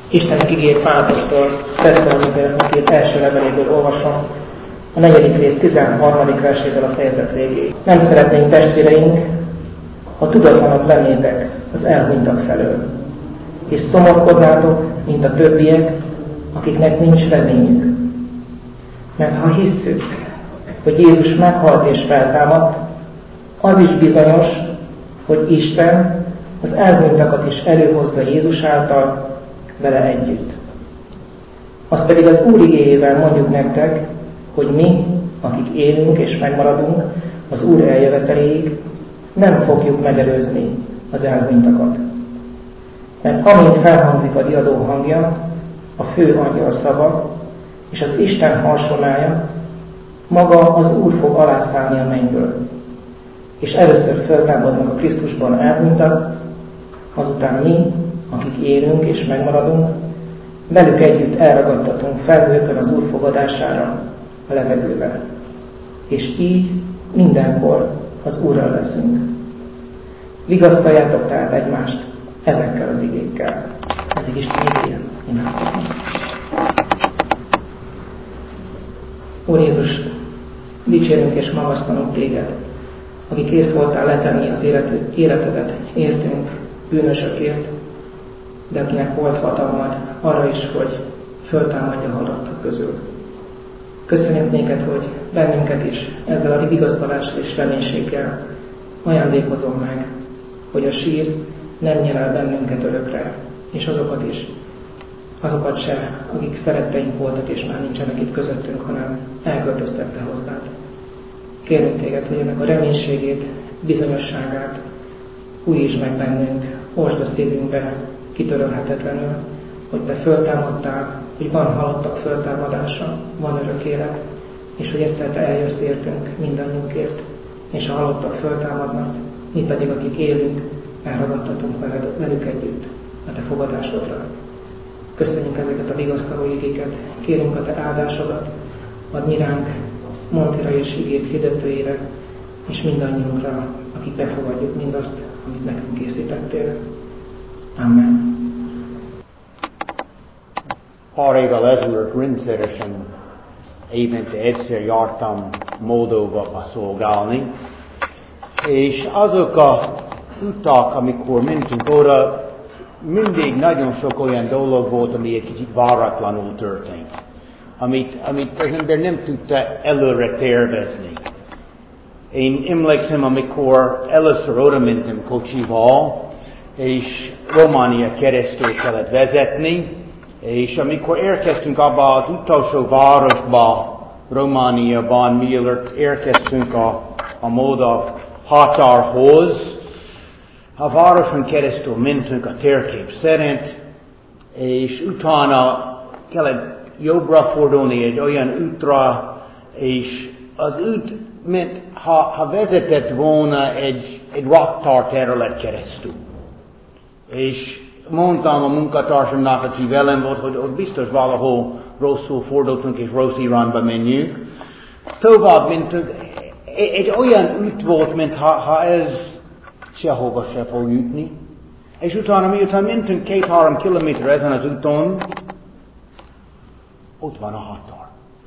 Istennek igét Pálapostól Tesszalonikének írt első leveléből olvasom, a 4. rész 13. versétől a fejezet végéig. Nem szeretnénk, testvéreink, ha tudatlanok lennétek az elhunytak felől, és szomorkodnátok, mint a többiek, akiknek nincs reményük. Mert ha hisszük, hogy Jézus meghalt és feltámadt, az is bizonyos, hogy Isten az elhunytakat is előhozza Jézus által vele együtt. Azt pedig az Úr igéjével mondjuk nektek, hogy mi, akik élünk és megmaradunk az Úr eljöveteléig, nem fogjuk megelőzni az elhunytakat. Mert amint felhangzik a diadó hangja, a fő angyal szava, és az Isten harsonája, maga az Úr fog alászállni a mennyből. És először feltámadnak a Krisztusban elhunytak, azután mi, akik élünk és megmaradunk, velük együtt elragadtatunk felhőkön az Úr fogadására a levegővel. És így mindenkor az Úrral leszünk. Vigasztaljátok tehát egymást ezekkel az igékkel. Eddig Isten igéje. Imádkozzunk. Úr Jézus, dicsérünk és magasztalunk téged, aki kész voltál letenni az életedet értünk, bűnösökért, de akinek volt hatalmad arra is, hogy föltámadja halottak közül. Köszönjük néked, hogy bennünket is ezzel a vigasztalással és reménységgel ajándékozom meg, hogy a sír nem nyer el bennünket örökre, és azokat se, akik szeretteink voltak, és már nincsenek itt közöttünk, hanem elköltöztette hozzád. Kérünk téged, hogy ennek a reménységét, bizonyosságát újítsd meg bennünk, osd a szívünkbe kitörölhetetlenül, hogy te föltámadtál, hogy van halottak föltámadása, van örök élet, és hogy egyszer te eljössz értünk mindannyiunkért, és a halottak föltámadnak, mi pedig, akik élünk, elragadtatunk velük együtt a te fogadásodra. Köszönjük ezeket a vigasztaló igéket, kérünk a te áldásodat, add mi ránk, Montira és igét hirdetőire, és mindannyiunkra, akik befogadjuk mindazt, amit nekünk készítettél. Amen. Pár évvel ezelőtt rendszeresen évente egyszer jártam Moldóba szolgálni, és azok a utak, amikor mentünk oda, mindig nagyon sok olyan dolog volt, ami egy kicsit váratlanul történt, amit az ember nem tudta előre tervezni. Én emlékszem, amikor először oda mentem kocsival, és Románia keresztül kellett vezetni, és amikor érkeztünk abba az utolsó városba, Romániában, mielőtt érkeztünk a moldav határhoz, a városon keresztül mentünk a térkép szerint, és utána kellett jobbra fordulni egy olyan útra, és az út ment, ha vezetett volna egy raktár terület keresztül. És mondtam a munkatársamnak, aki velem volt, hogy ott biztos valahol rosszul fordultunk, és rossz irányba menjünk. Tovább mentünk, egy olyan út volt, mintha ez sehova se fog jutni. És utána, miután mentünk 2-3 kilométer ezen az úton, ott van a határ.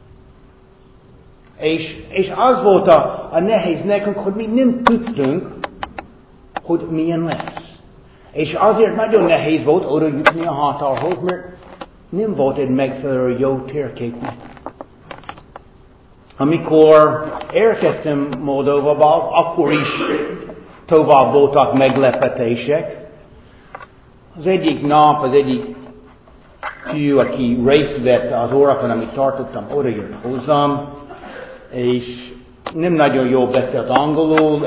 És az volt a nehéz nekünk, hogy mi nem tudtunk, hogy milyen lesz. És azért nagyon nehéz volt oda jutni a határhoz, mert nem volt egy megfelelő jó térkép. Amikor érkeztem Moldóvába, akkor is tovább voltak meglepetések. Az egyik nap, az egyik fiú, aki részt vett az órakon, amit tartottam, oda jött hozzám, és nem nagyon jól beszélt angolul,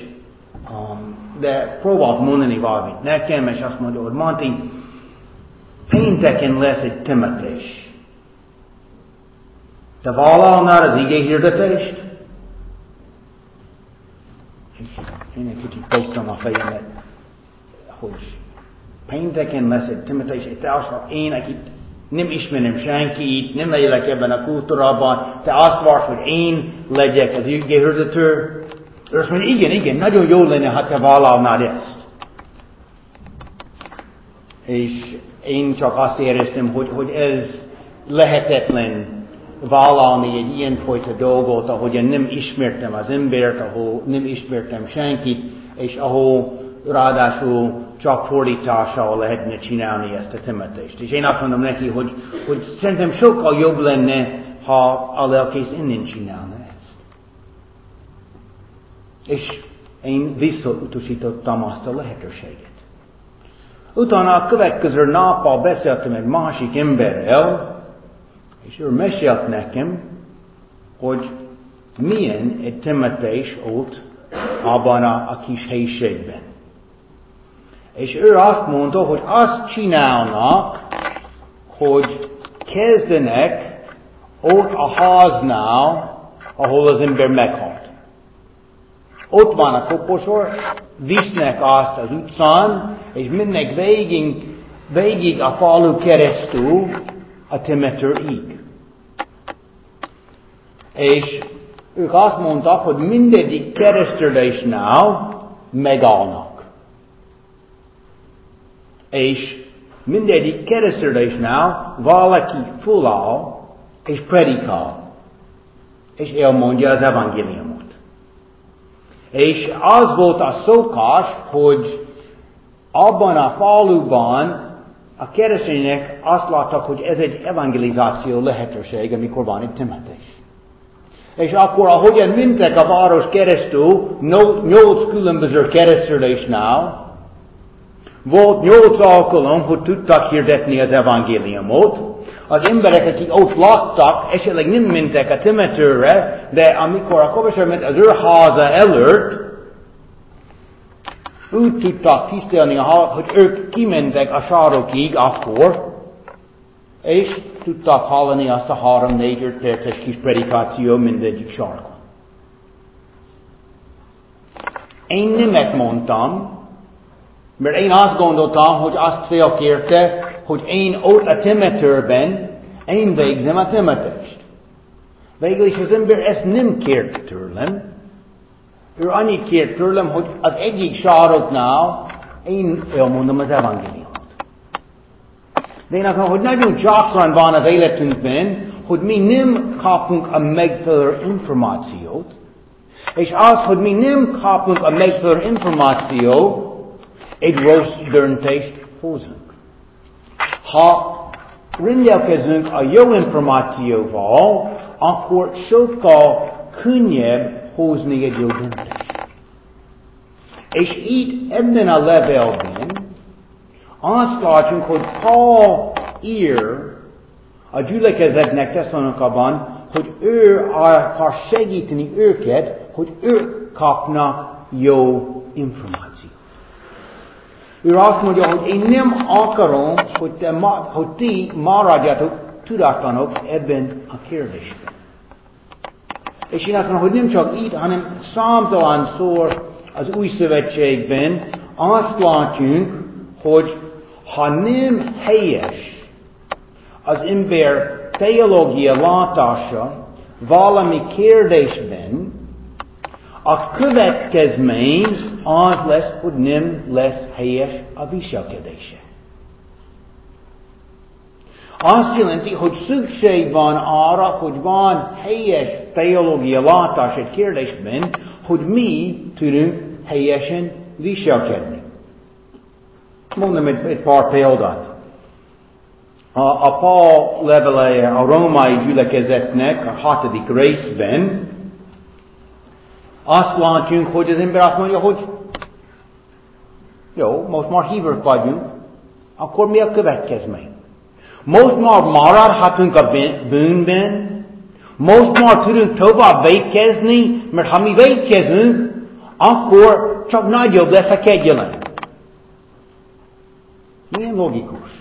de próbált mondani valamit nekem, és azt mondja, hogy Monty, pénteken lesz egy temetés. Te vállalnál az ige hirdetést? És én egy kicsit fogtam a fejemet, hogy pénteken lesz egy temetés, és te azt mondod, én, akit nem ismerem senkit, nem élek ebben a kultúrában, te azt vársz, hogy én legyek az ige hirdető? Ő azt mondja, igen, nagyon jó lenne, ha te vállalnád ezt. én csak azt éreztem, hogy ez lehetetlen vállalni egy ilyenfajta dolgot, ahogy én nem ismertem az embert, ahol nem ismertem senkit, és ahol ráadásul csak fordítással lehetne csinálni ezt a temetést. És én azt mondom neki, hogy szerintem sokkal jobb lenne, ha a lelkész innen csinálna ezt. És én visszautasítottam azt a lehetőséget. Utána a következő nappal beszéltem egy másik emberrel, és ő mesélt nekem, hogy milyen egy temetés ott abban a kis helyiségben. És ő azt mondta, hogy azt csinálnak, hogy kezdenek ott a háznál, ahol az ember meghalt. Ott van a koposor, visznek azt az utcán, és mennek végig a falu keresztül a temetőig. És ők azt mondtak, hogy mindegyik keresztülésnál megállnak. És mindegyik keresztülésnál valaki föláll és predikál. És elmondja az evangéliumot. És az volt a szokás, hogy abban a faluban a keresztények azt láttak, hogy ez egy evangelizáció lehetőség, amikor van egy temetés. És akkor, ahogyan mentek a város keresztül, 8 különböző keresztülésnál, volt 8 alkalom, hogy tudtak hirdetni az evangéliumot. Az emberek, akik ott laktak, esetleg nem mentek a temetőre, de amikor a koposor ment az ő háza előtt, úgy tudtak tisztelni, hogy ők kimentek a sarokig akkor, és tudtak hallani azt a 3-4-5 perces kis predikáció mindegyik sarkon. Én nemet mondtam, mert én azt gondoltam, hogy azt félkérte, hogy én ott a temetőben, én végzem a temetést. Végül is az ember ezt nem kért tőlem. Ő annyit kért tőlem, hogy az egyik saroknál én elmondom az evangéliumot. De én azt mondom, hogy nagyon gyakran van az életünkben, hogy mi nem kapunk a megfelelő információt, és az, hogy mi nem kapunk a megfelelő információt, egy rossz döntést hozunk. Ha rendelkezünk a jó információval, akkor sokkal könnyebb hozni egy jó döntést. És itt ebben a levelben azt látjuk, hogy Paul ír a gyülekezetnek Tesszalonikában, hogy ő akar segíteni őket, hogy ők kapnak jó információt. Ő azt mondja, hogy én nem akarom, hogy ti maradjatok tudatlanok ebben a kérdésben. És én azt mondom, hogy nem csak itt, hanem számtalanszor az új szövetségben azt látjuk, hogy ha nem helyes az ember teológia látása valami kérdésben, a következmény az lesz, hogy nem lesz helyes a viselkedése. Azt jelenti, hogy szükség van arra, hogy van helyes teológia látás egy kérdésben, hogy mi tudunk helyesen viselkedni. Mondom egy pár példát. A Paul leveleje a római gyülekezetnek a 6. részben azt látjuk, hogy az ember azt mondja, hogy jó, most már hívők vagyunk, akkor mi a következmény? Most már maradhatunk a bűnben, most már tudunk tovább vétkezni, mert ha mi vétkezünk, akkor csak nagyobb lesz a kegyelem. Milyen logikus?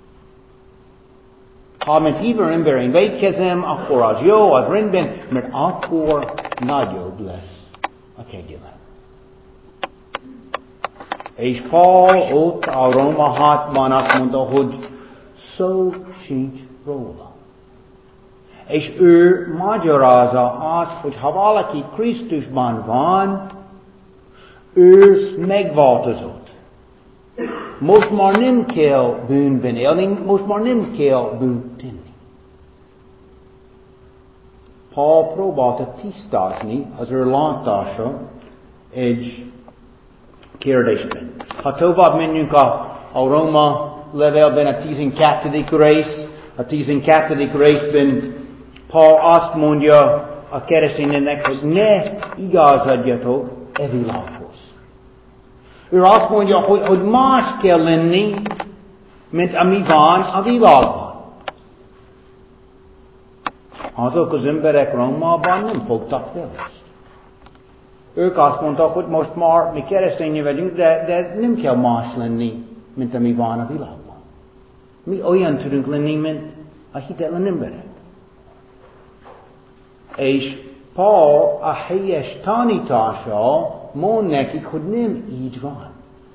Ha mint hívő ember én vétkezem, akkor az jó, az rendben, mert akkor nagyobb lesz a kegyelem. És Paul ott a Róma 6-ban azt mondta, hogy szó sincs róla. És ő magyarázza azt, hogy ha valaki Krisztusban van, ő megváltozott. most már nem kell bűnben élni, most már nem kell bűnt tenni. Paul próbálta tisztázni az ő látása egy kérdésben. Ha tovább menjünk a Róma levélben a 12. rész, a 12. részben Paul azt mondja a keresztényeknek, hogy ne igazodjatok e világhoz. Ő azt mondja, hogy más kell lenni, mint ami van a világban. Azok az emberek Rómában nem fogtak fel ezt. Ők azt mondtak, hogy most már mi keresztények vagyunk, de nem kell más lenni, mint ami van a világban. Mi olyan tudunk lenni, mint a hitetlen emberek. És Paul a helyes tanítása mond nekik, hogy nem így van.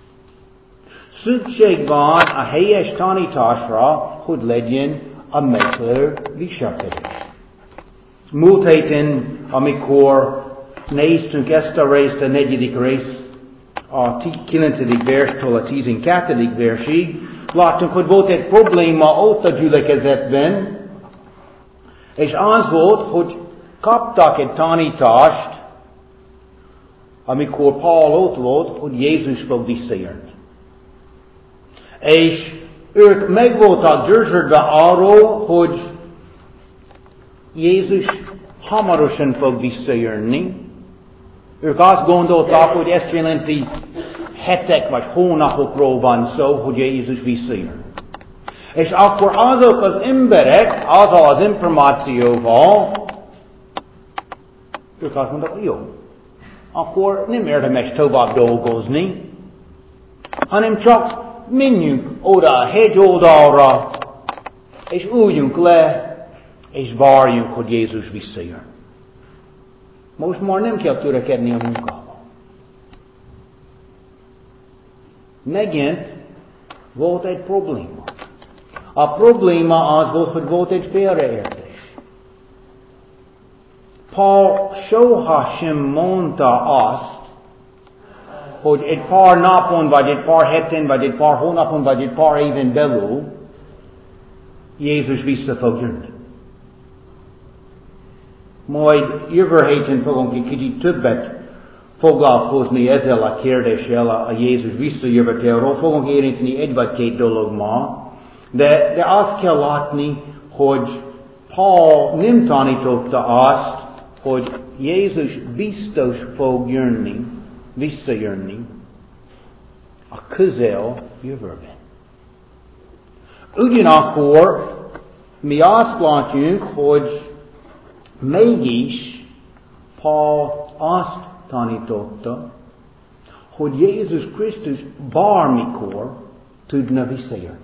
Szükség van a helyes tanításra, hogy legyen a megfelelő viselkedés. Múlt héten, amikor néztünk ezt a részt, a 4. rész, a 9. verstől a 12. versig, láttunk, hogy volt egy probléma ott a gyülekezetben, és az volt, hogy kaptak egy tanítást, amikor Paul ott volt, hogy Jézus fog visszajönni. És ők meg voltak győződve arról, hogy Jézus hamarosan fog visszajönni. Ők azt gondolták, hogy ezt jelenti hetek vagy hónapokról van szó, hogy Jézus visszajön. És akkor azok az emberek, azzal az információval, ők azt mondták, hogy jó, akkor nem érdemes tovább dolgozni, hanem csak menjünk oda a hegyoldalra, és üljünk le, és várjunk, hogy Jézus visszajön. Most már nem kell törekedni a munkába. Megint volt egy probléma. A probléma az volt, hogy volt egy félreértés. Paul soha sem mondta azt, hogy egy pár napon, vagy egy pár heten, vagy egy pár hónapon, vagy egy pár éven belül Jézus vissza fog jönni. Majd jövő héten fogunk egy kicsit többet foglalkozni ezzel a kérdéssel, a Jézus visszajövetelről. Fogunk érinteni egy vagy két dolog ma, de azt kell látni, hogy Paul nem tanította azt, hogy Jézus biztos fog jönni, visszajönni a közel jövőben. Ugyanakkor mi azt látjuk, hogy mégis Paul azt tanította, hogy Jézus Krisztus bármikor tudna visszajönni.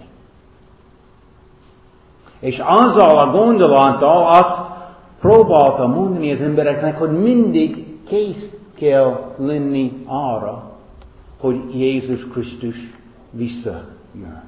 És azzal a gondolattal azt próbálta mondani az embereknek, hogy mindig kész kell lenni arra, hogy Jézus Krisztus visszajön.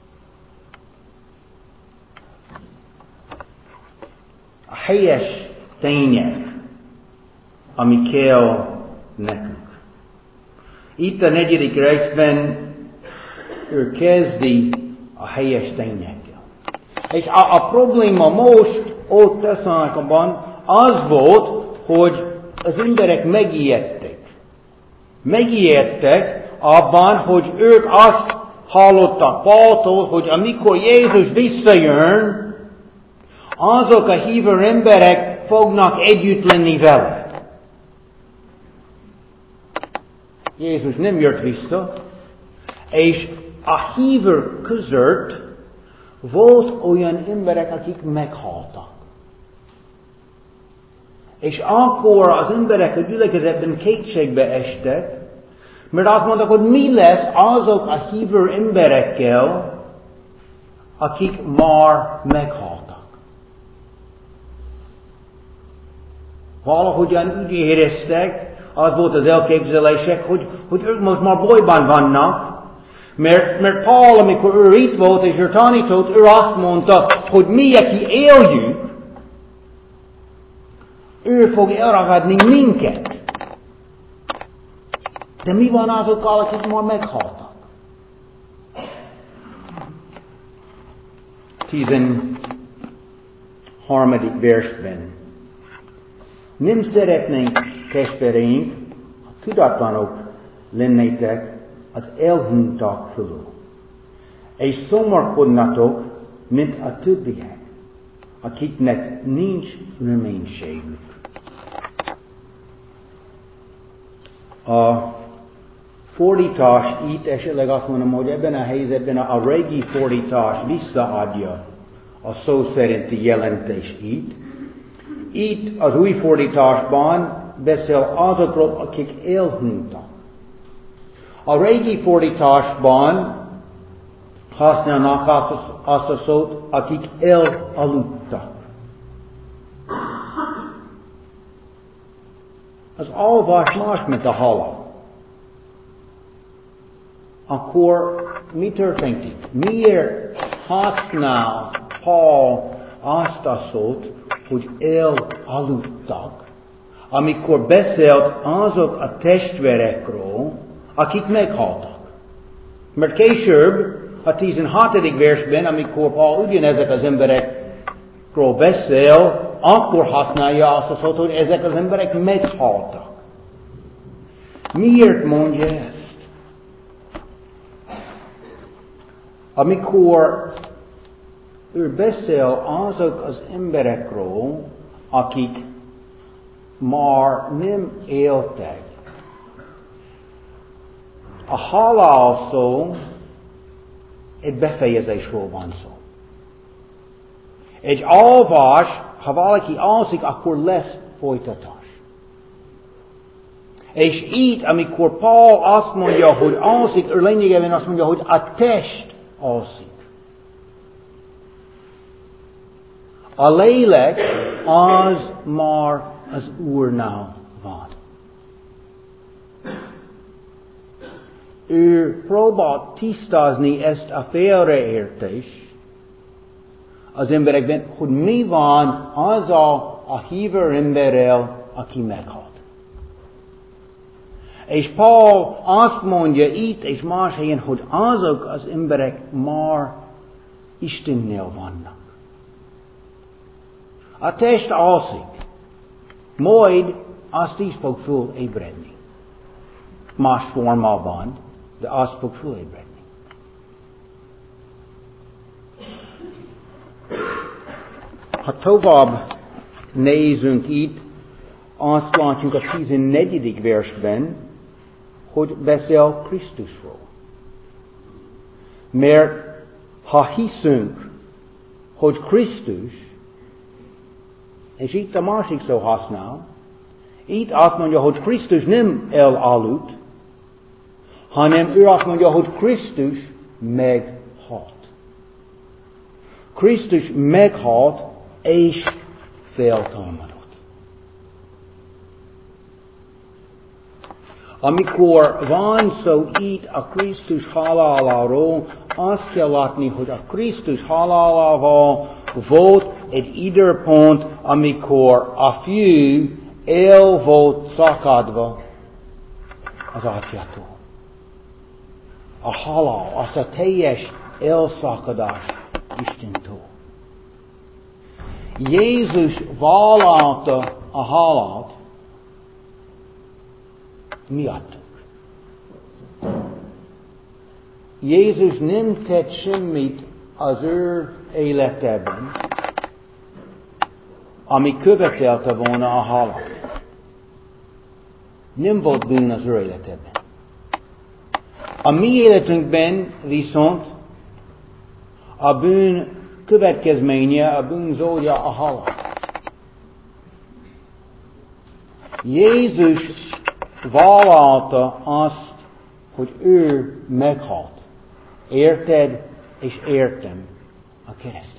A helyes tények, ami kell nekünk. Itt a 4. részben ő kezdi a helyes tényekkel. És a probléma most ott Tesszalonikában az volt, hogy az emberek megijedtek. Megijedtek abban, hogy ők azt hallottak Paultól, hogy amikor Jézus visszajön, azok a hívő emberek fognak együtt lenni vele. Jézus nem jött vissza, és a hívők között volt olyan emberek, akik meghaltak. És akkor az emberek a gyülekezetben kétségbe estek, mert azt mondták, hogy mi lesz azok a hívő emberekkel, akik már meghaltak. Valahogyan úgy éreztek, az volt az elképzelések, hogy ők most már bajban vannak, mert Paul, amikor ő itt volt és ő tanított, ő azt mondta, hogy mi, aki éljük, ő fog elragadni minket. De mi van azokkal, akik már meghaltak? 13. versben. Nem szeretnénk, testvéreink, ha tudatlanok lennétek az elhunytak fölül, és szomorkodnatok, mint a többiek, akiknek nincs reménységük. A fordítás itt esetleg azt mondom, hogy ebben a helyzetben a régi fordítás visszaadja a szó szerinti jelentés itt. Itt az új fordításban beszél azokról, akik elhunytak. A régi fordításban használnak azt a szót, akik elaludtak. Az alvás más, mint a halál. Akkor mi történik? Miért használ Paul azt a szót, hogy elaludtak, amikor beszélt azok a testvérekről, akik meghaltak? Mert később, a 16. versben, amikor Paul ugyanezek az emberekről beszél, akkor használja azt a szót, hogy ezek az emberek meghaltak. Miért mondja ezt? Amikor ő beszél azok az emberekről, akik már nem éltek. A halál szó egy befejezésről van szó. Egy alvás, ha valaki alszik, akkor lesz folytatás. És így, amikor Paul azt mondja, hogy alszik, ő lényegében azt mondja, hogy a test alszik. A lélek az már az Úrnál van. Ő próbál tisztázni ezt a félreértést az emberekben, hogy mi van azzal a hívő emberrel, aki meghalt. És Paul azt mondja itt és más helyen, hogy azok az emberek már Istennél vannak. A test alszik, majd azt is fog fölébredni. Más formában, de azt fog fölébredni. Ha tovább nézünk itt, azt látjuk a 14. versben, hogy beszél Krisztusról. Mert ha hiszünk, hogy Krisztus, és itt a másik szó használ, itt azt mondja, hogy Krisztus nem elaludt, hanem ő azt mondja, hogy Krisztus meghalt. Krisztus meghalt és feltámadott. Amikor van szó itt a Krisztus haláláról, azt kell látni, hogy a Krisztus halálával volt egy időpont, amikor a fiú el volt szakadva az atyától. A halál, az a teljes elszakadás Istentől. Jézus vállalta a halált miattuk. Jézus nem tett semmit az ő életében, ami követelte volna a halált. Nem volt bűn az ő életében. A mi életünkben viszont a bűn következménye, a bűnzója a halál. Jézus vállalta azt, hogy ő meghalt. Érted és értem a kereszten.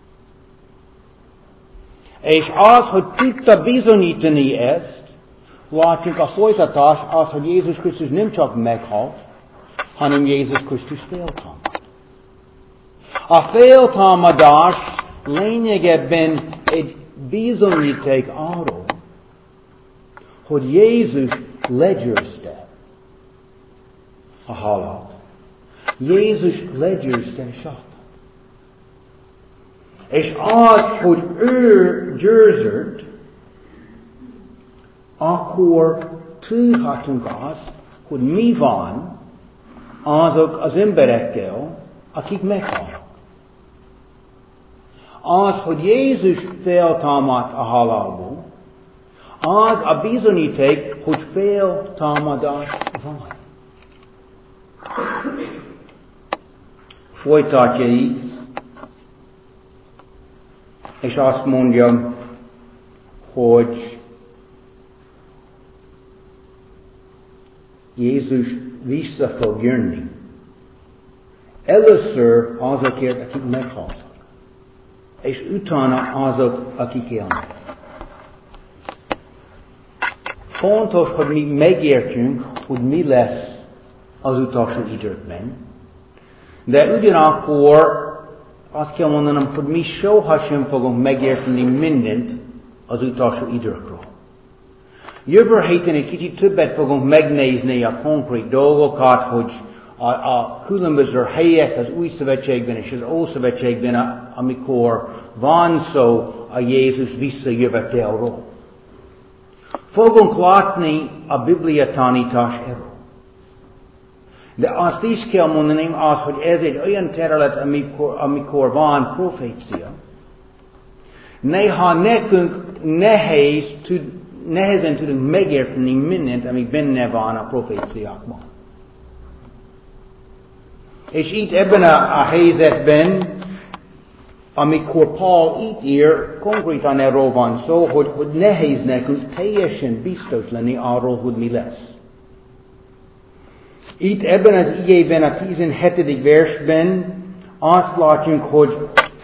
És az, hogy tudta bizonyítani ezt, látjuk a folytatás az, hogy Jézus Krisztus nem csak meghalt, hanem Jézus Krisztus feltámadt. A feltámadás lényegében egy bizonyíték arról, hogy Jézus legyőzte a halált. Jézus legyőzte a sátánt. És az, hogy ő győzött, akkor tudhatunk azt, hogy mi van azok az emberekkel, akik meghalnak. Az, hogy Jézus feltámadt a halálból, az a bizonyíték, hogy feltámadás van. Folytatja így, és azt mondja, hogy Jézus vissza fog jönni. Először azokért, akik meghaltak, és utána azok, akik élnek. Fontos, hogy mi megértjünk, hogy mi lesz az utolsó időkben, de ugyanakkor azt kell mondanom, hogy mi sohasem fogunk megérteni mindent az utolsó időkről. Jövő héten egy kicsit többet fogunk megnézni a konkrét dolgokat, hogy a különböző helyek az Új Szövetségben és az Ószövetségben, amikor van szó a Jézus visszajövetelről. Fogunk látni a Biblia tanítás erről. De azt is kell mondanom, hogy ez egy olyan terület, amikor van profécia. Néha nekünk nehezen tudunk megérteni mindent, ami benne van a proféciákban. És itt ebben a helyzetben, amikor Paul itt ír, konkrétan erről van szó, hogy nehéz nekünk teljesen biztos lenni arról, hogy mi lesz. Itt ebben az igében, a 17. versben azt látjuk, hogy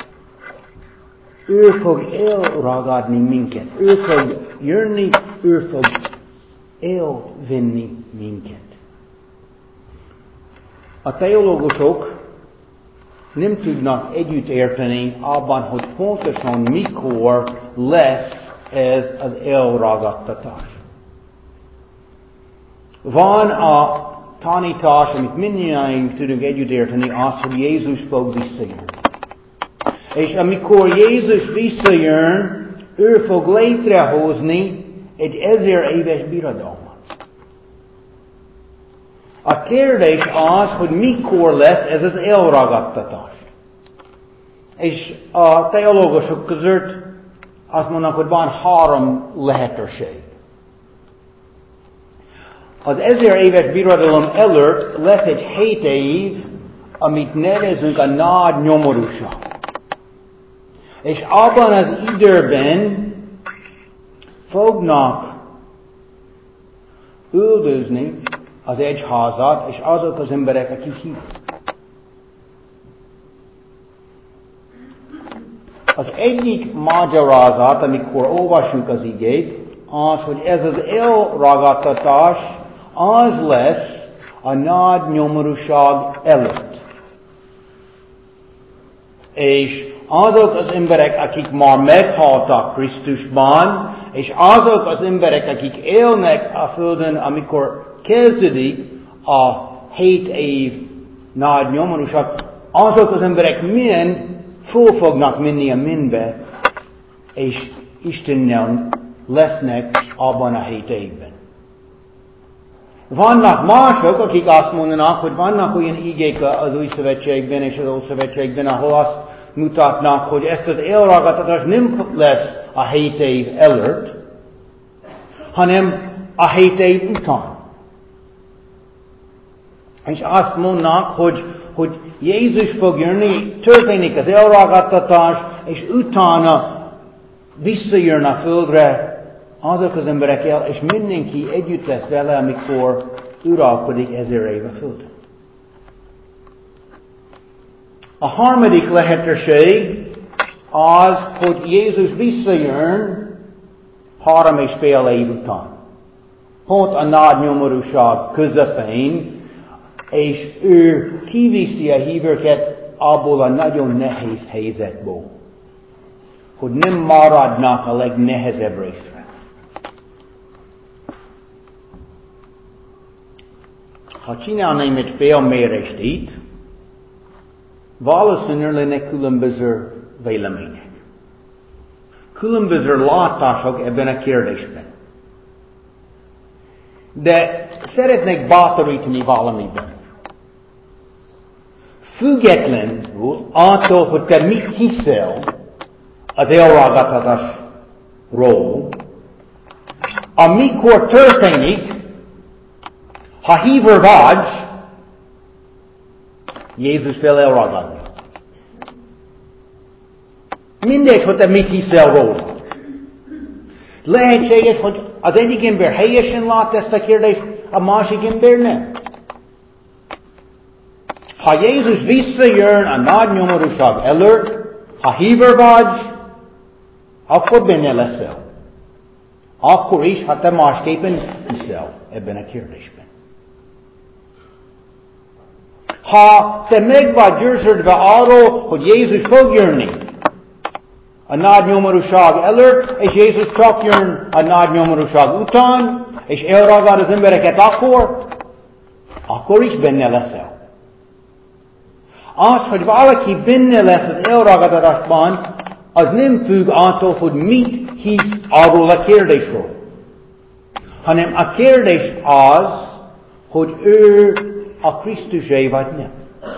ő fog elragadni minket. Ő fog jönni, ő fog elvinni minket. A teológusok nem tudnak együtt érteni abban, hogy pontosan mikor lesz ez az elragadtatás. Van a tanítás, amit mindjárt tudunk együtt érteni, az, hogy Jézus fog visszajönni. És amikor Jézus visszajön, ő fog létrehozni egy 1000 éves birodalmat. A kérdés az, hogy mikor lesz ez az elragadtatás. És a teológusok között azt mondanak, hogy van 3 lehetőség. Az 1000 éves birodalom előtt lesz egy 7 év, amit nevezünk a nagy nyomorúság. És abban az időben fognak üldözni az egyházat, és azok az emberek, akik hívnak. Az egyik magyarázat, amikor olvassuk az igét, az, hogy ez az elragadtatás az lesz a nagy nyomorúság előtt. És azok az emberek, akik már meghaltak Krisztusban, és azok az emberek, akik élnek a földön, amikor kezdődik a 7 év nagy nyomorúság, azok az emberek mind föl fognak menni a mennybe, és Istennel lesznek abban a 7 évben. Vannak mások, akik azt mondanak, hogy vannak olyan igék az Új Szövetségben és az Ószövetségben, ahol azt mutatnak, hogy ezt az elragadtatás nem lesz a 7 év előtt, hanem a 7 év után. És azt mondnak, hogy Jézus fog jönni, történik az elragadtatás, és utána visszajön a földre azok az emberek, és mindenki együtt lesz vele, amikor uralkodik 1000 év a földön. A harmadik lehetőség az, hogy Jézus visszajön 3,5 év után. Pont a nagy nyomorúság közepén, és ő kiviszi a hívőket abból a nagyon nehéz helyzetből, hogy nem maradnak a legnehezebb részre. Ha csinálnám egy felmérést itt, valószínűleg különböző vélemények. Különböző látások ebben a kérdésben. De szeretnék bátorítani valamiben. Függetlenül attól, hogy te mit hiszel az elragadtatásról, amikor történik, ha hívő vagy, Jézus fel elragadni. Mindegy, hogy te mit hiszel róla. Lehetséges, hogy az egyik ember helyesen lát ezt a kérdést, a másik ember nem. Ha Jézus visszajön a nagy nyomorúság előtt, ha hívő vagy, akkor benne leszel. Akkor is, ha te másképpen hiszel ebben a kérdésben. Ha te meg vagy győződve arról, hogy Jézus fog jönni a nagy nyomorúság előtt, és Jézus csak jön a nagy nyomorúság után, és elragad az embereket akkor is benne leszel. Az, hogy valaki benne lesz az elragadásban, az nem függ attól, hogy mit hisz arról a kérdésről. Hanem a kérdés az, hogy ő a Krisztusé vagy nem.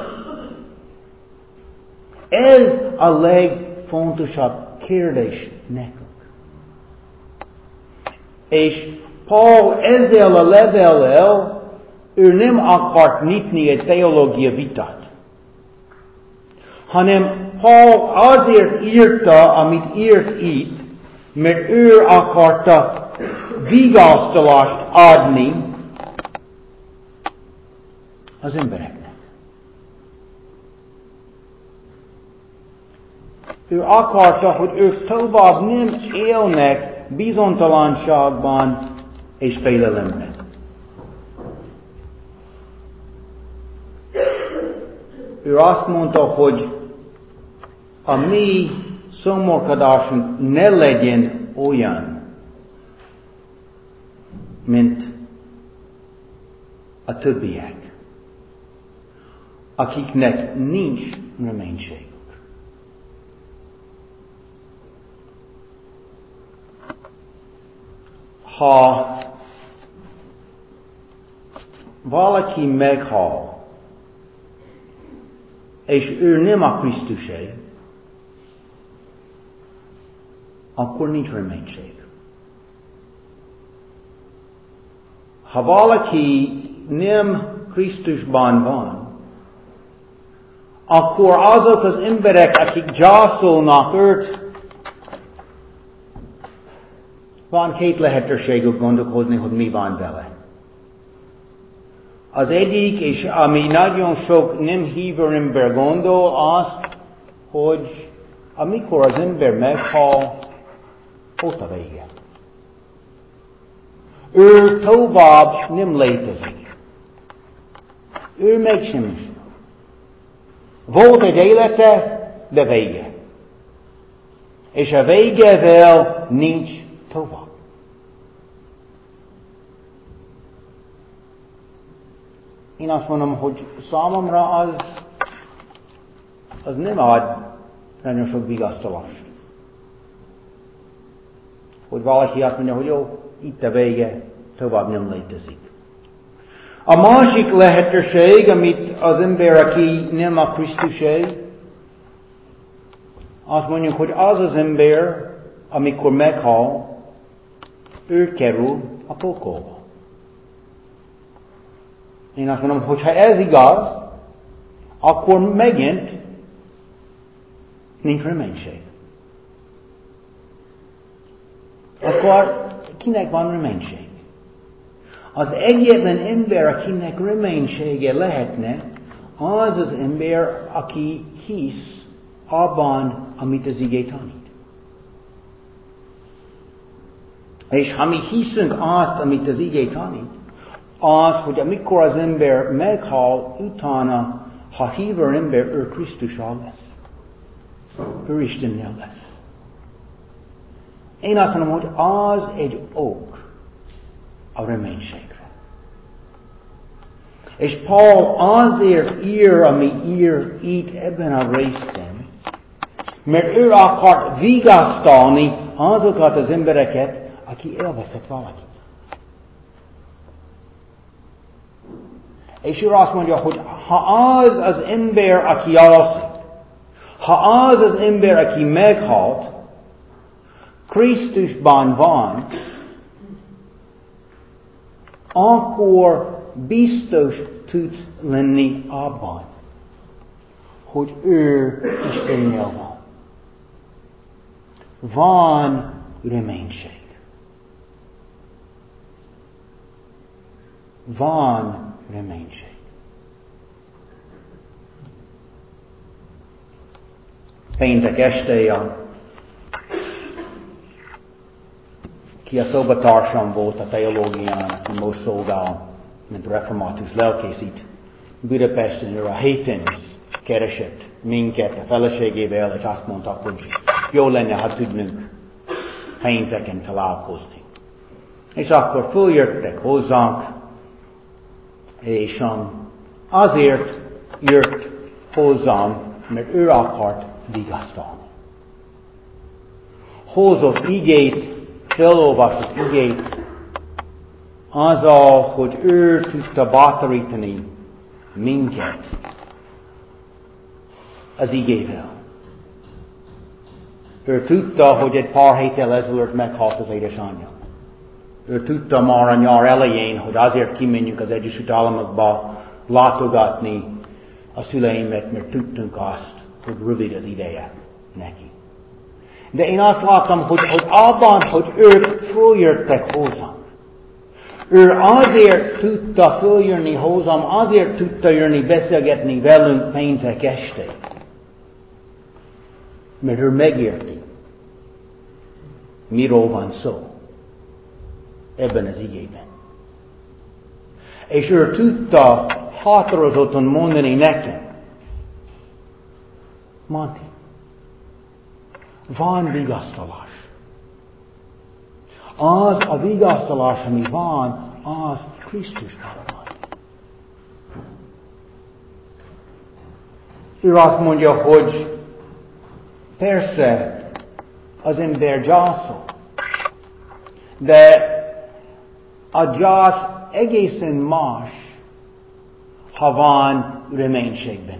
Ez a legfontosabb kérdés nekünk. És Paul ezzel a levellel ő nem akart nyitni egy teológia vitát. Hanem Paul azért írta, amit írt itt, mert ő akarta vigasztalást adni az embereknek. Ő akarta, hogy ők tovább nem élnek bizonytalanságban és félelemben. Ő azt mondta, hogy a mi szomorkodásunk ne legyen olyan, mint a többiek, akiknek nincs reménységük. Ha valaki meghal, és ő nem a Krisztusé, akkor nincs reménység. Ha valaki nem Krisztusban van, akkor azok az emberek, akik gyászolnak őt, van két lehetőségük gondolkozni, hogy mi van vele. Az egyik, és ami nagyon sok nem hívő ember gondol, az, hogy amikor az ember meghal, ott a vége. Ő tovább nem létezik. Ő mégsem is. Volt egy élete, de vége. És a végevel nincs tovább. Én azt mondom, hogy számomra az nem ad nagyon sok vigasztalást. Hogy valaki azt mondja, hogy jó, itt a vége, tovább nem létezik. A másik lehetőség, amit az ember, aki nem a Krisztusé, azt mondjuk, hogy az az ember, amikor meghal, ő kerül a pokolba. Én azt mondom, hogy ha ez igaz, akkor megint nincs reménység. Akkor kinek van reménység? Az egyetlen ember, akinek reménysége lehetne, az az ember, aki hisz abban, amit az ige tanít. És ha mi hiszünk azt, amit az ige tanít, az, hogy amikor az ember meghal, utána, ha hívő ember, ő Krisztussal lesz. Ő Istennel lesz. Én azt mondom, hogy az egy ok a reménységre. És Paul azért ír, ami ír itt ebben a részben, Mert ő akart vigasztalni azokat az embereket, aki elveszett valakit. És ő azt mondja, hogy ha az az ember, aki alszik, ha az az ember, aki meghalt, Krisztusban van, akkor biztos tudsz lenni abban, hogy ő Istennél van. Van reménység. Van reménység. Péntek este ki a szobatársam volt a teológián, aki most szolgál, mint református lelkészít. Budapesten ő a héten keresett minket a feleségével, és azt mondta, hogy jó lenne, ha tudnunk pénteken találkozni. És akkor följöttek hozzánk, és azért jött hozzám, mert ő akart vigasztalni. Hozott igét, felolvasott igét, azzal, hogy ő tudta bátorítani minket az igével. Ő tudta, hogy egy pár héttel ezelőtt meghalt az édesanyja. Ő tudta már a nyár elején, hogy azért kimenjünk az Egyesült Államokba látogatni a szüleimet, mert tudtunk azt, hogy rövid az ideje neki. De én azt láttam, hogy abban, hogy ők följöttek hozzám. Ő azért tudta följönni hozzám, azért tudta jönni beszélgetni velünk péntek este. Mert ő megérti, miről van szó ebben az igében. És ő tudta határozottan mondani nekem, Monty, van vigasztalás. Az a vigasztalás, ami van, az Krisztusban van. Ő azt mondja, hogy persze az ember gyászol, de a gyász egészen más, ha van reménység benne.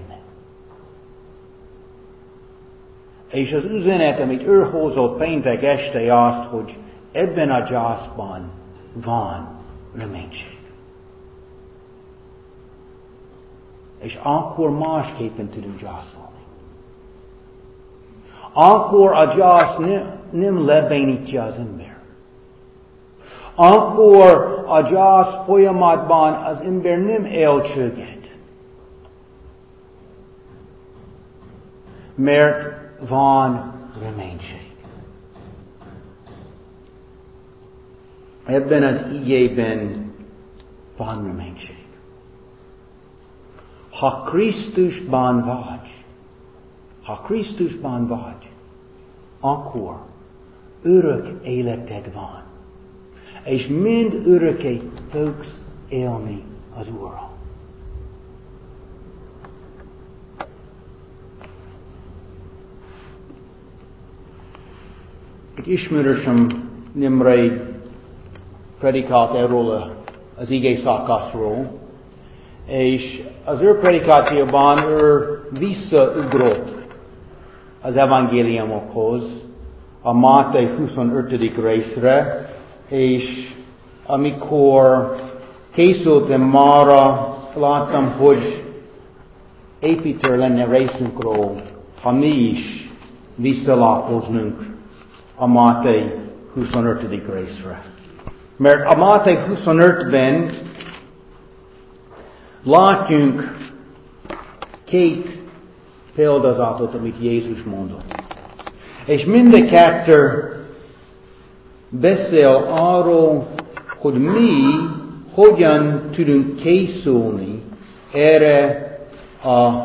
És az üzenet, amit ő hozott péntek este azt, hogy ebben a gyászban van reménység. És akkor másképpen tudunk gyászolni. Akkor a gyász nem lebénítja az ember. Akkor a gyász folyamatban az ember nem elcsöget. Mert van reménység. Ebben az igében van reménység. Ha Krisztusban vagy, akkor örök életed van. És mind örökké fogsz élni az Úrral. Egy ismerősöm nemrég predikált erről az igé szakaszról, és az ő predikációban ő visszaugrott az evangéliumokhoz, a Máté 25. részre, és amikor készültem mára, láttam, hogy építő lenne részünkről, ha mi is visszalapoznunk a Máté 25. részre. Mert a Máté 25-ben látjunk két példázatot, amit Jézus mondott. És mind a kettő beszél arról, hogy mi hogyan tudunk készülni erre a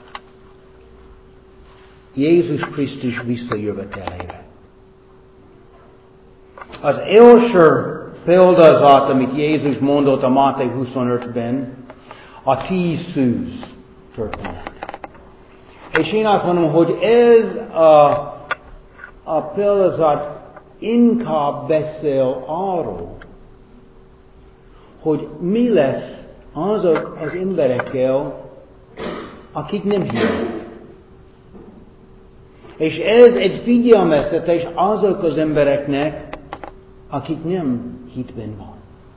Jézus Krisztus visszajövetelére. Az első példázat, amit Jézus mondott a Máté 25-ben, a 10 szűz történet. És én azt mondom, hogy ez a példázat inkább beszél arról, hogy mi lesz azok az emberekkel, akik nem hisznek. És ez egy figyelmeztetés azok az embereknek, akik nem hitben van.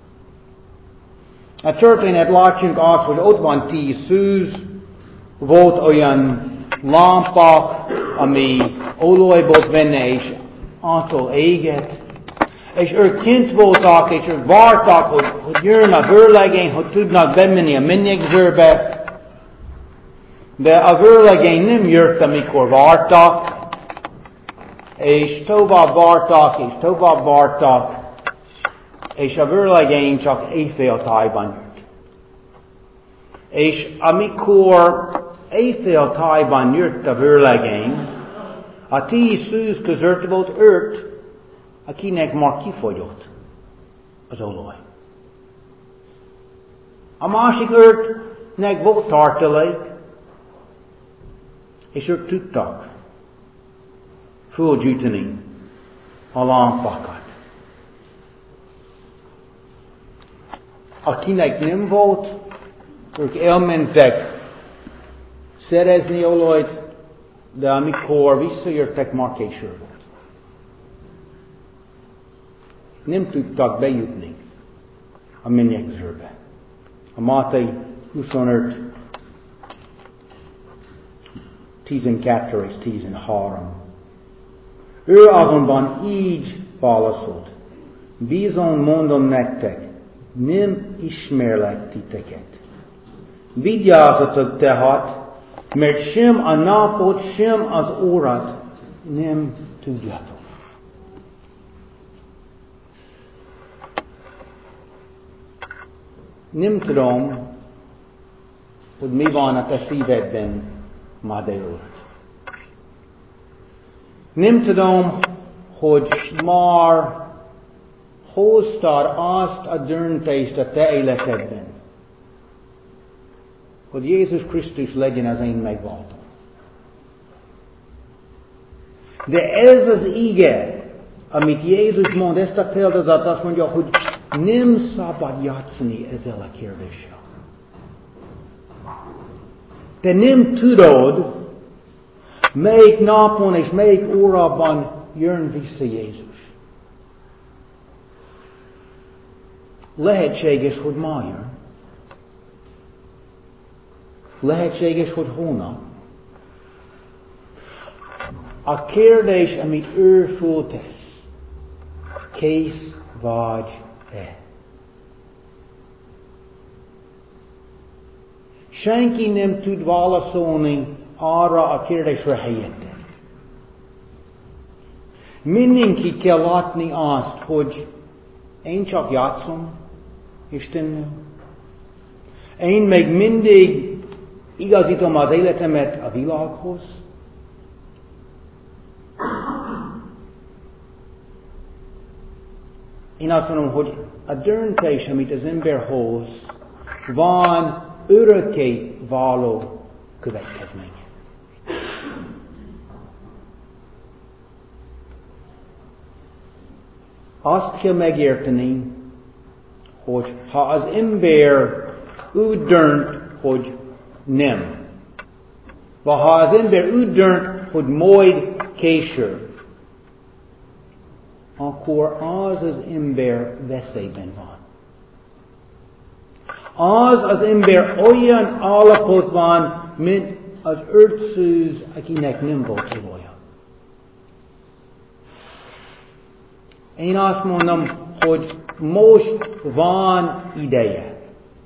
A történet látjunk azt, hogy ott van 10 szűz, volt olyan lámpák, ami olajból benne, és attól éget. És ők kint voltak, és ők vártak, hogy jön a vőlegény, hogy tudnak bemenni a mennyegzőrbe. De a vőlegény nem jött, amikor vártak, és tovább vártak, és a vőlegény csak éjféltájban jött. És amikor éjféltájban jött a vőlegény, a 10 szűz között volt 5, akinek már kifogyott az olaj. A másik 5-nek volt tartalék, és ők tudtak fölgyűjteni a lámpákat. Akinek nem volt, ők elmentek szerezni olajt, de amikor visszajöttek, már késő volt. Nem tudtak bejutni a mennyegzőrbe. A Máté 25, 12 és 13. Ő azonban így válaszolt: bizony mondom nektek, nem ismerlek titeket. Vigyázzatok tehát, mert sem a napot, sem az órát nem tudjátok. Nem tudom, hogy mi van a te szívedben ma délután. Nem tudom, hogy már hoztad azt a döntést a te életedben, hogy Jézus Krisztus legyen az én megváltom. De ez az ige, amit Jézus mond, ezt a példázat azt mondja, hogy nem szabad játszani ezzel a kérdéssel. Te nem tudod, melyik napon és melyik órában jön vissza Jézus. Lehetséges, hogy ma jön. Lehetséges, hogy holnap. A kérdés, amit ő föltesz, kész vagy-e? Senki nem tud válaszolni arra a kérdésre helyette. Mindenki kell látni azt, hogy én csak játszom Istennel. Én még mindig igazítom az életemet a világhoz. Én azt mondom, hogy a döntés, amit az ember hoz, van örökké való következménye. Azt kell megérteni, hogy ha az ember úgy dönt, hogy nem, vagy ha az ember úgy dönt, hogy majd később, akkor az ember veszélyben van. Az ember olyan állapot van, mint az 5 szűz, akinek nem volt olaja. Én azt mondom, hogy most van ideje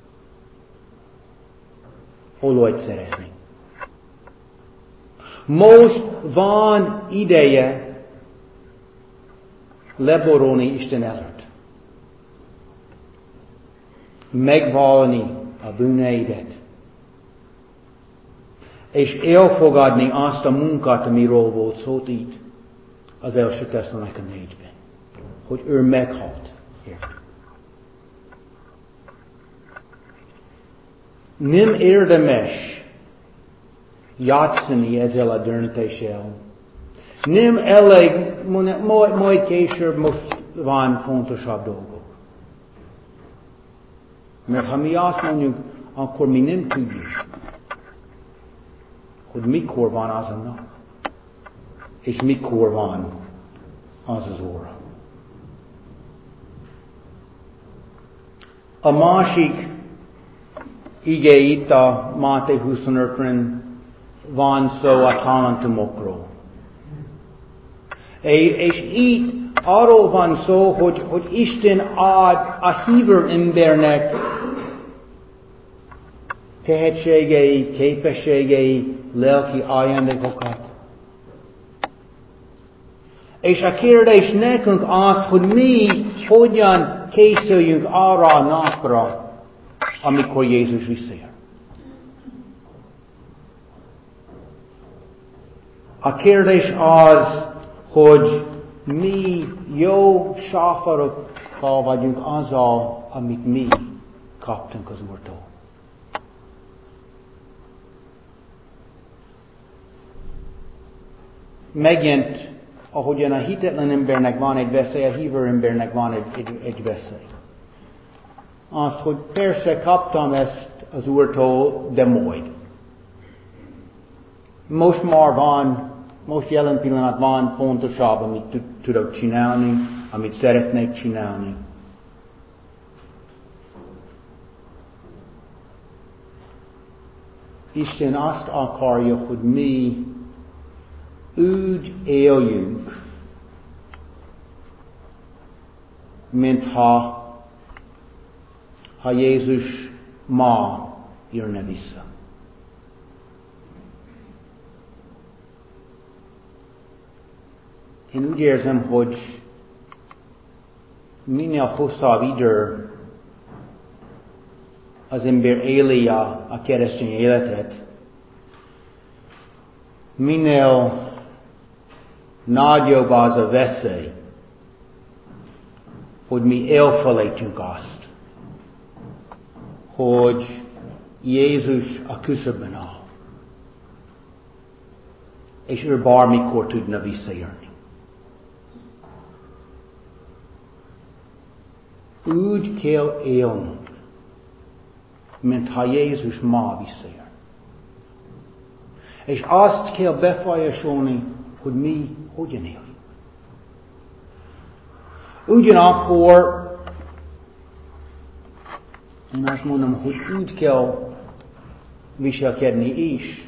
olajt szerezni. Most van ideje leborulni Isten előtt. Megvallani a bűneidet. És elfogadni azt a munkát, amiről volt szót itt az első Tesszalonika 4-ben. Hogy ő meghalt. Nem érdemes játszani ezzel a döntéssel. Nem elég, majd később most van fontosabb dolgok. Mert ha mi azt mondjuk, akkor mi nem tudjuk, hogy mikor van az a nap, és mikor van az az óra. A másik ige itt a Máté 25-ben van szó a talentumokról. És itt arról van szó, hogy Isten ad a hívő embernek tehetségei, képességei, lelki ajándékokat. És a kérdés nekünk az, hogy mi hogyan készüljünk arra a napra, amikor Jézus visszajön. A kérdés az, hogy mi jó sáfarokkal vagyunk azzal, amit mi kaptunk az Úrtól. Megint, ahogyan a hitetlen embernek van egy veszély, a hívő embernek van egy veszély. Azt, hogy persze kaptam ezt az Úrtól, de majd. Most már van, most jelen pillanatban van fontosabb, amit tudok csinálni, amit szeretnék csinálni. Isten azt akarja, hogy mi úgy éljünk, mintha Jézus ma jönne vissza. Én úgy érzem, hogy minél hosszabb idő az ember éli a keresztény életet, minél nagyobb az a veszély, hogy mi elfelejtünk azt, hogy Jézus a küszöbön áll, és ő bármikor tudna visszajönni. Úgy kell élnünk, mintha Jézus ma visszajön. És azt kell befolyásolni, hogy mi hogyan éljünk. Ugyanakkor én azt mondom, hogy úgy kell viselkedni is,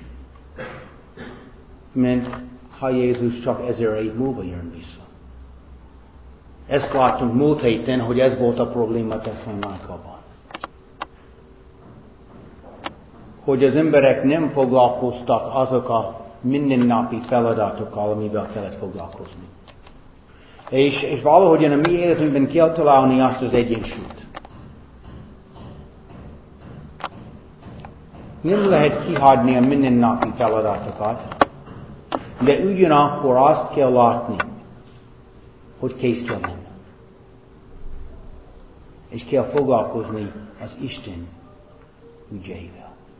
mint ha Jézus csak 1000 év múlva jön vissza. Ezt láttunk múlt héten, hogy ez volt a probléma Tesszalonikában. Hogy az emberek nem foglalkoztak azok a mindennapi feladatokkal, amivel kellett foglalkozni. És valahogyan a mi életünkben kell találni azt az egyensúlyt. Nem lehet kihagyni a mindennapi feladatokat, de ugyanakkor azt kell látni, hogy kész kell lenni. És kell foglalkozni az Isten ügyeivel.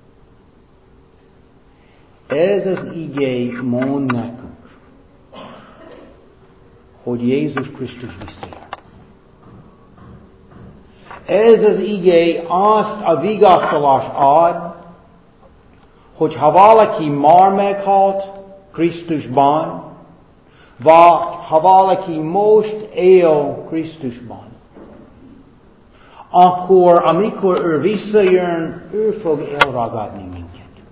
Ez az igé mond nekünk, hogy Jézus Krisztus visszajön. Ez az igé azt a vigasztalást ad, hogy ha valaki már meghalt Krisztusban, vagy ha valaki most él Krisztusban, akkor amikor ő visszajön, ő fog elragadni minket.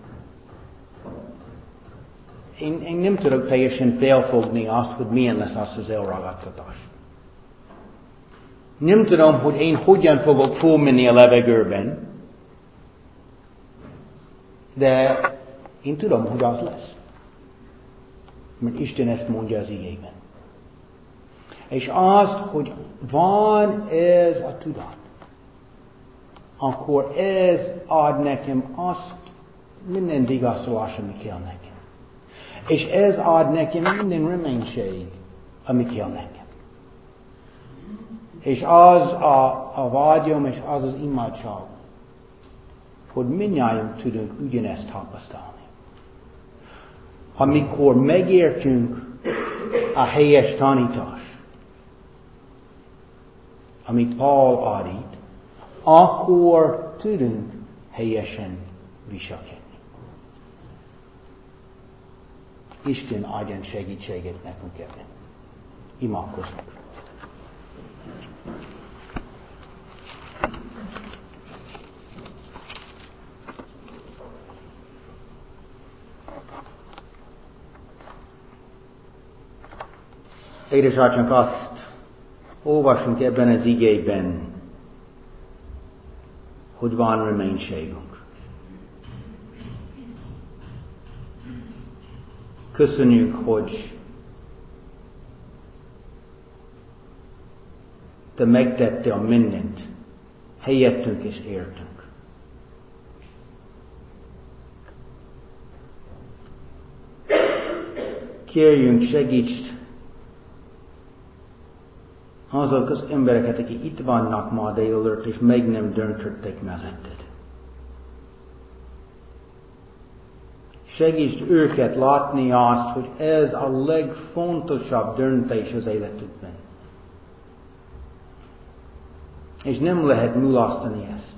Én nem tudok teljesen felfogni azt, hogy milyen lesz az elragadtatás. Nem tudom, hogy én hogyan fogok fölmenni a levegőben, de én tudom, hogy az lesz. Mert Isten ezt mondja az igében. És az, hogy van ez a tudat, akkor ez ad nekem azt minden vigasztalás, ami kell nekem. És ez ad nekem minden reménység, ami kell nekem. És az a vágyom, és az az imádság, hogy mindnyáján tudunk ugyanezt tapasztalni. amikor megértünk a helyes tanítást, amit Paul adít, akkor tudunk helyesen viselkedni. Isten adjon segítséget nekünk ebben. Imádkozzunk. Édesatyánk, azt olvasunk ebben az igében, hogy van reménységünk. Köszönjük, hogy Te megtettél mindent helyettünk és értünk. Kérjünk, segíts azok az embereket, akik itt vannak ma délelőtt, és meg nem döntöttek melletted. Segíts őket látni azt, hogy ez a legfontosabb döntés az életükben. És nem lehet mulasztani ezt.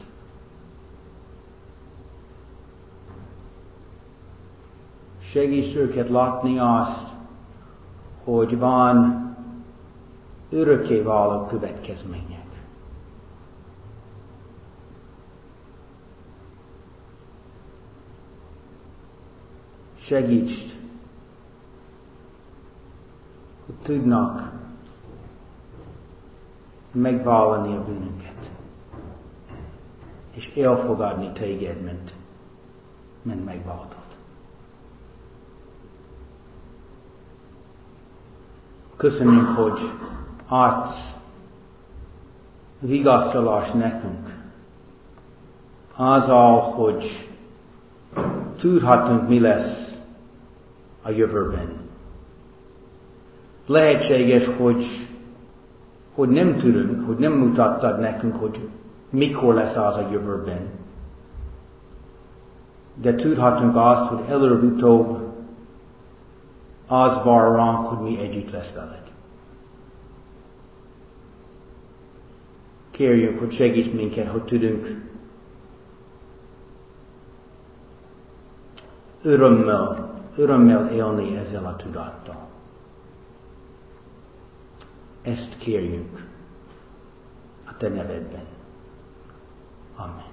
Segíts őket látni azt, hogy van örökkévaló következmények. Segíts, hogy tudnak megvallani a bűnünket, és elfogadni téged, mint megváltót. Köszönjük, hogy adsz vigasztalást nekünk, azzal, hogy tudhatunk, mi lesz a jövőben. Lehetséges, hogy nem tudunk, hogy nem mutattad nekünk, hogy mikor lesz az a jövőben. De tudhatunk azt, hogy előbb-utóbb az vár ránk, hogy mi együtt lesz veled. Kérjük, hogy segíts minket, hogy tudunk örömmel élni ezzel a tudattal. Ezt kérjük a Te nevedben. Amen.